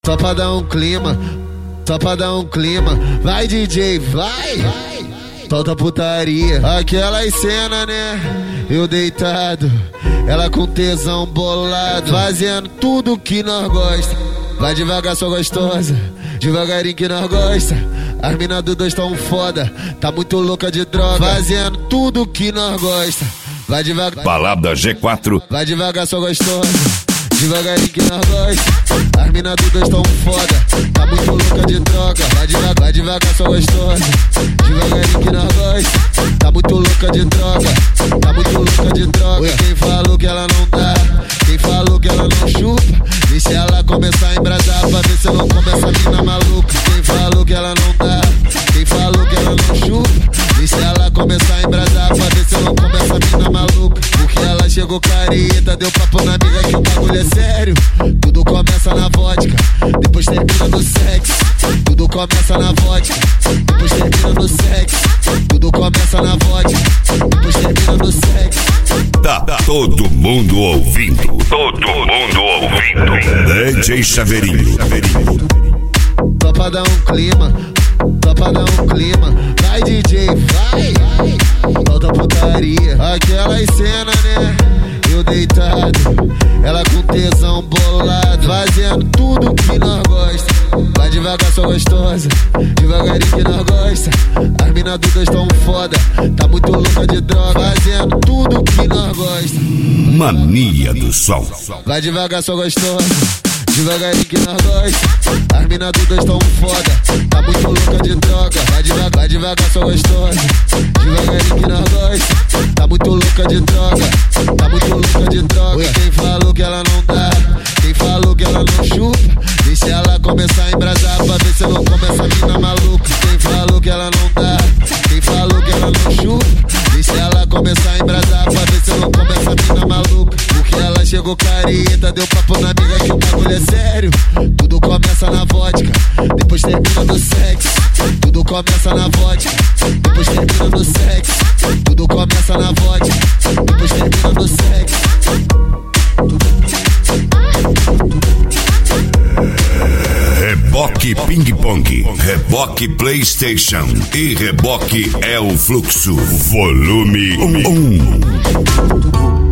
Só pra dar um clima, só pra dar um clima. Vai DJ, vai, solta putaria. Aquelas cenas, né, eu deitado, ela com tesão bolado, fazendo tudo que nós gosta. Vai devagar, só gostosa, devagarinho que nós gosta. As mina do dois tão foda, tá muito louca de droga, fazendo tudo que nós gosta. Vai devagar, Balada G4. Vai devagar, só gostosa, devagarinho que nós gosta. As mina do dois tão foda, tá muito louca de droga. Vai devagar, só gostosa, devagarinho que nós gosta. Tá muito louca de droga, tá muito louca de droga. Oi, quem falou que ela não dá, quem falou que ela não chupa, e se ela começar a embrasar pra ver se eu não começa a mina maluca. Quem falou que ela não dá, quem falou que ela não chupa, e se ela começar a embrasar pra ver se eu não começa a mina maluca. Porque ela chegou careta, deu papo na amiga que o bagulho é sério. Tudo começa na vodka, depois termina no sexo. Tudo começa na vodka, depois termina no sexo. Tudo começa na vodka, depois termina no sexo. Tá todo mundo ouvindo. Todo mundo ouvindo. DJ Chaveirinho. Só pra dar um clima, só pra dar um clima. Vai DJ, vai, solta putaria. Aquelas cenas, né, eu deitado, ela com tesão bolado, fazendo tudo que nós gosta. Vai devagar, só gostosa, devagarinho que nós gosta. As mina do dois tão foda, tá muito louca de droga, fazendo tudo que nós gosta. Mania do som. Vai devagar, só gostosa, devagarinho que nós gosta. As mina do dois tão foda, tá muito louca de droga. Vai devagar, só gostosa, devagarinho que nós gosta. Tá muito louca de droga, tá muito louca de droga. Oi, quem falou que ela não dá, quem falou que ela não chupa, e se ela começar a embrasar pra ver se eu não começa a mina maluca. Quem falou que ela não dá, quem falou que ela não chupa, e se ela começar a embrasar pra ver se eu não começa a mina maluca. Porque ela chegou careta, deu papo na amiga que o bagulho é sério. Tudo começa na vodka, depois termina no sexo. Tudo começa na vodka, depois termina no sexo. Tudo começa na vodka, depois termina no sexo. Reboque Ping Pong, Reboque PlayStation e Reboque É o Fluxo, volume 1.